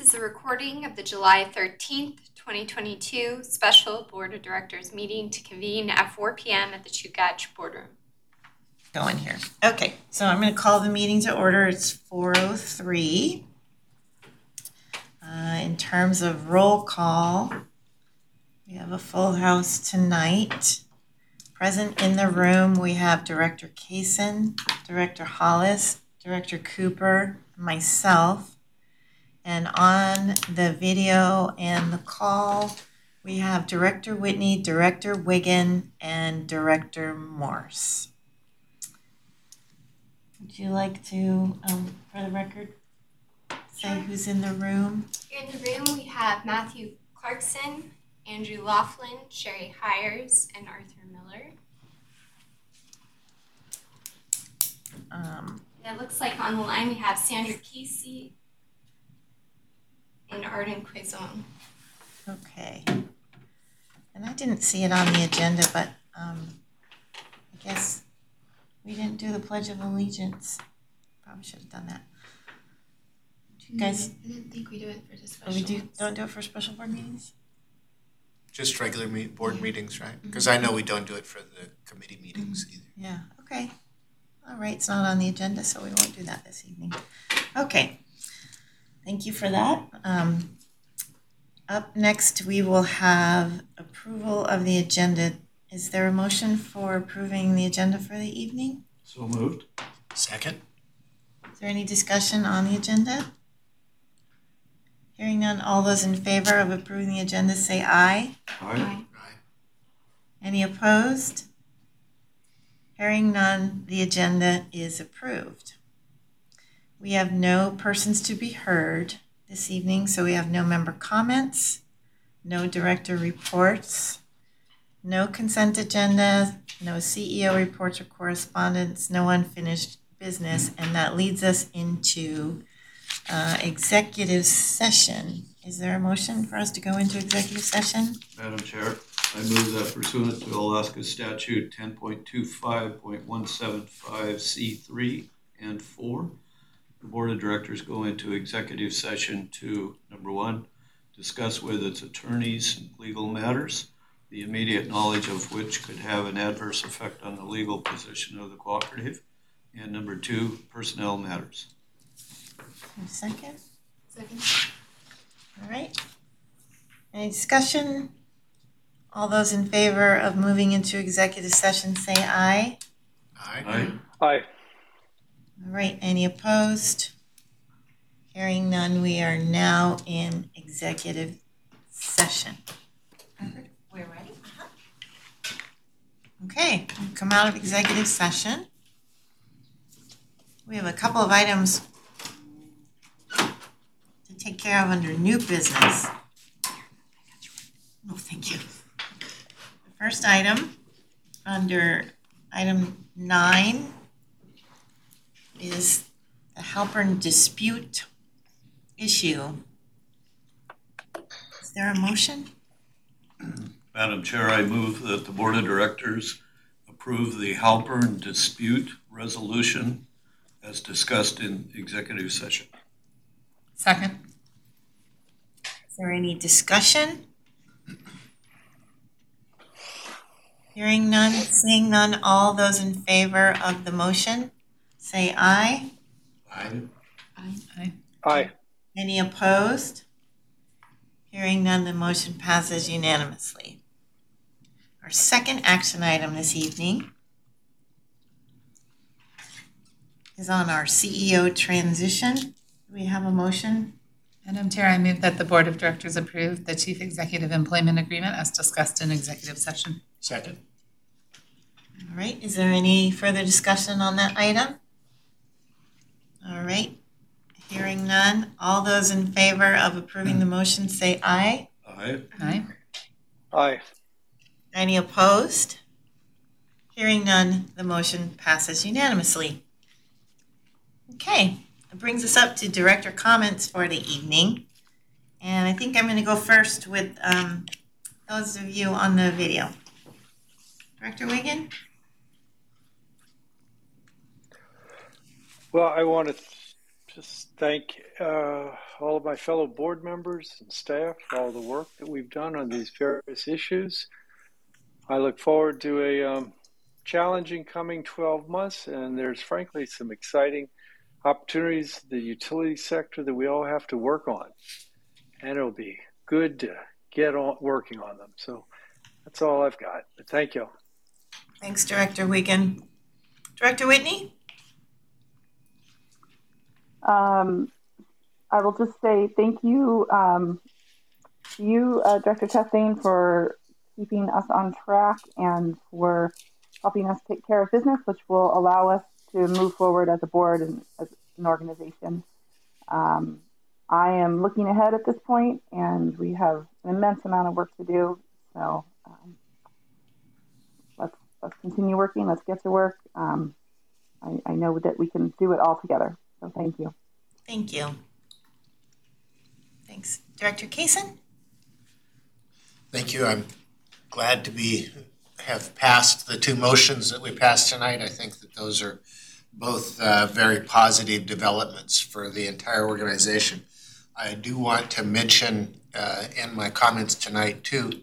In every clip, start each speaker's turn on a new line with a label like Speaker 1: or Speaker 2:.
Speaker 1: is a recording of the July 13th, 2022 special Board of Directors meeting to convene at 4 p.m. at the Chugach Boardroom.
Speaker 2: Go in here. Okay, so I'm going to call the meeting to order. It's 4:03. In terms of roll call, we have a full house tonight. Present in the room, we have Director Kaysen, Director Hollis, Director Cooper, myself. And on the video and the call, we have Director Whitney, Director Wiggin, and Director Morse. Would you like to, for the record, say who's in the room?
Speaker 1: Here in the room, we have Matthew Clarkson, Andrew Laughlin, Sherry Hires, and Arthur Miller. It looks like on the line we have Sandra Kesey and Arden Quizon.
Speaker 2: Okay. And I didn't see it on the agenda, but I guess we didn't do the Pledge of Allegiance. Probably should have done that. Do you guys?
Speaker 1: I didn't think we do it for the special.
Speaker 2: Don't do it for special board meetings?
Speaker 3: Just regular board meetings, right? Because I know we don't do it for the committee meetings either.
Speaker 2: Yeah, okay. All right, it's not on the agenda, so we won't do that this evening. Okay, thank you for that. Up next, we will have approval of the agenda. Is there a motion for approving the agenda for the evening?
Speaker 4: So moved.
Speaker 3: Second?
Speaker 2: Is there any discussion on the agenda? Hearing none, all those in favor of approving the agenda say aye.
Speaker 4: Aye.
Speaker 3: Aye.
Speaker 2: Any opposed? Hearing none, the agenda is approved. We have no persons to be heard this evening, so we have no member comments, no director reports, no consent agenda, no CEO reports or correspondence, no unfinished business, and that leads us into executive session. Is there a motion for us to go into executive session?
Speaker 4: Madam Chair, I move that pursuant to Alaska Statute 10.25.175C3 and 4, the Board of Directors go into executive session to, number one, discuss with its attorneys legal matters, the immediate knowledge of which could have an adverse effect on the legal position of the cooperative, and number two, personnel matters.
Speaker 2: Second?
Speaker 1: Second.
Speaker 2: All right. Any discussion? All those in favor of moving into executive session say aye.
Speaker 3: Aye.
Speaker 4: Aye.
Speaker 5: Aye.
Speaker 2: All right, any opposed? Hearing none, we are now in executive session. We're ready? Okay, we'll come out of executive session. We have a couple of items to take care of under new business. Oh, thank you. The first item, under item 9, is the Halpern dispute issue. Is there a motion?
Speaker 4: Madam Chair, I move that the Board of Directors approve the Halpern dispute resolution as discussed in executive session.
Speaker 6: Second.
Speaker 2: Is there any discussion? Hearing none, seeing none, all those in favor of the motion, say aye.
Speaker 3: Aye.
Speaker 6: Aye.
Speaker 5: Aye.
Speaker 2: Any opposed? Hearing none, the motion passes unanimously. Our second action item this evening is on our CEO transition. Do we have a motion?
Speaker 6: Madam Chair, I move that the Board of Directors approve the Chief Executive Employment Agreement as discussed in executive session.
Speaker 3: Second?
Speaker 2: All right, is there any further discussion on that item? All right, hearing none, all those in favor of approving the motion say aye.
Speaker 4: Aye.
Speaker 6: Aye.
Speaker 5: Aye.
Speaker 2: Any opposed? Hearing none, the motion passes unanimously. Okay, that brings us up to director comments for the evening. And I think I'm going to go first with those of you on the video. Director Wiggin?
Speaker 5: Well, I want to just thank all of my fellow board members and staff for all the work that we've done on these various issues. I look forward to a challenging coming 12 months, and there's frankly some exciting opportunities in the utility sector that we all have to work on. And it'll be good to get on working on them. So that's all I've got. But thank you.
Speaker 2: Thanks, Director Wiegand. Director Whitney?
Speaker 7: I will just say thank you to you, Director Chastain, for keeping us on track and for helping us take care of business, which will allow us to move forward as a board and as an organization. I am looking ahead at this point, and we have an immense amount of work to do. So let's continue working. Let's get to work. I know that we can do it all together. So thank you.
Speaker 2: Thank you. Thanks. Director Kaysen?
Speaker 3: Thank you. I'm glad to have passed the two motions that we passed tonight. I think that those are both very positive developments for the entire organization. I do want to mention in my comments tonight too,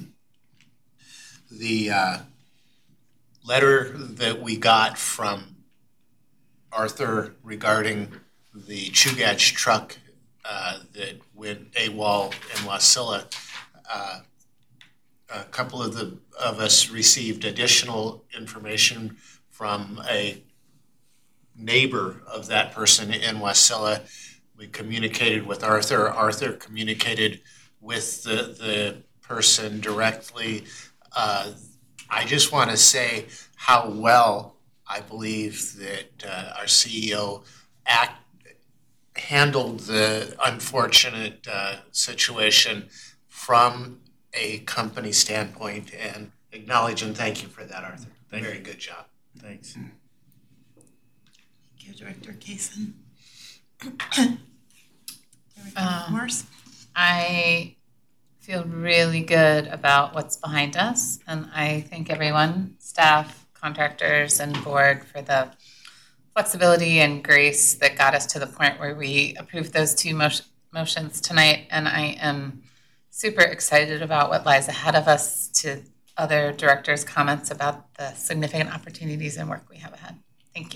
Speaker 3: the letter that we got from Arthur regarding the Chugach truck that went AWOL in Wasilla. A couple of us received additional information from a neighbor of that person in Wasilla. We communicated with Arthur. Arthur communicated with the person directly. I just want to say how well I believe that our CEO handled the unfortunate situation from a company standpoint, and acknowledge and thank you for that, Arthur. Very good job.
Speaker 8: Thanks.
Speaker 2: Thank you, Director Kaysen. Director Morse?
Speaker 6: I feel really good about what's behind us, and I thank everyone, staff, contractors, and board for the flexibility and grace that got us to the point where we approved those two motions tonight, and I am super excited about what lies ahead of us. To other directors' comments about the significant opportunities and work we have ahead. Thank you.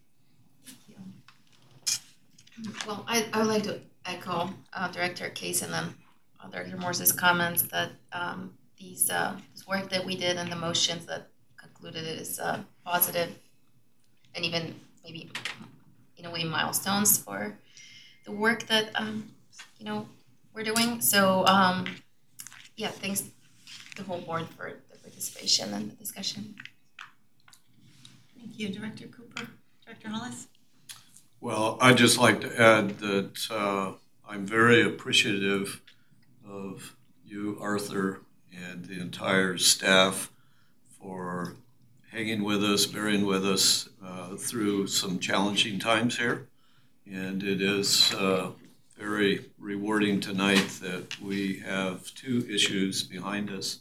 Speaker 9: Well, I would like to echo Director Case and then Director Morse's comments that this work that we did and the motions that concluded it is positive and even maybe in a way milestones for the work that we're doing. So yeah, thanks to the whole board for the participation and the discussion.
Speaker 2: Thank you, Director Cooper. Director Hollis?
Speaker 4: Well, I'd just like to add that I'm very appreciative of you, Arthur, and the entire staff for hanging with us, bearing with us through some challenging times here. And it is very rewarding tonight that we have two issues behind us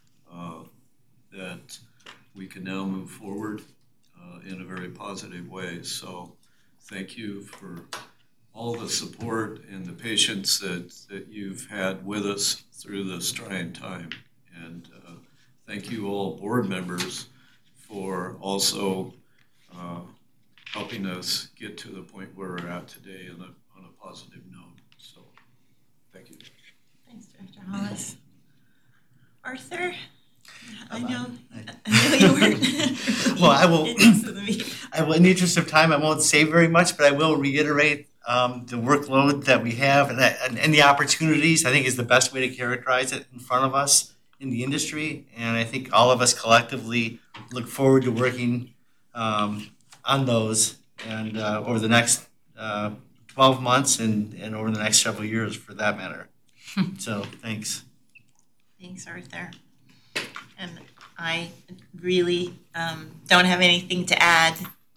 Speaker 4: that we can now move forward in a very positive way. So thank you for all the support and the patience that you've had with us through this trying time. And thank you all board members for also helping us get to the point where we're at today on a positive note. So thank you.
Speaker 2: Thanks, Director Hollis. Arthur? I know you weren't.
Speaker 8: Well, I will.
Speaker 2: In the
Speaker 8: interest of time, I won't say very much, but I will reiterate the workload that we have and the opportunities. I think is the best way to characterize it in front of us in the industry, and I think all of us collectively look forward to working on those and over the next 12 months and over the next several years, for that matter. So, thanks.
Speaker 2: Thanks, Arthur. And I really don't have anything to add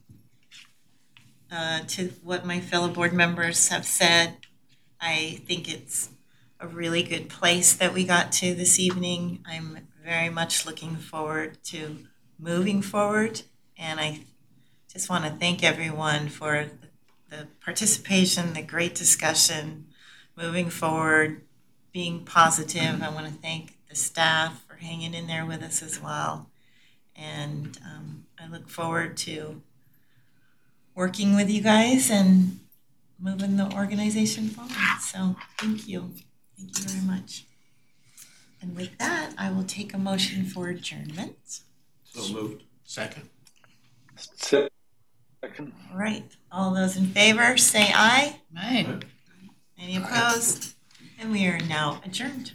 Speaker 2: to what my fellow board members have said. I think it's a really good place that we got to this evening. I'm very much looking forward to moving forward, and I just want to thank everyone for the participation, the great discussion, moving forward, being positive. I want to thank the staff for hanging in there with us as well. And I look forward to working with you guys and moving the organization forward. So thank you. Thank you very much. And with that, I will take a motion for adjournment.
Speaker 4: So moved.
Speaker 3: Second?
Speaker 5: Second.
Speaker 2: All right. All those in favor, say aye.
Speaker 6: Right.
Speaker 2: Any opposed? And we are now adjourned.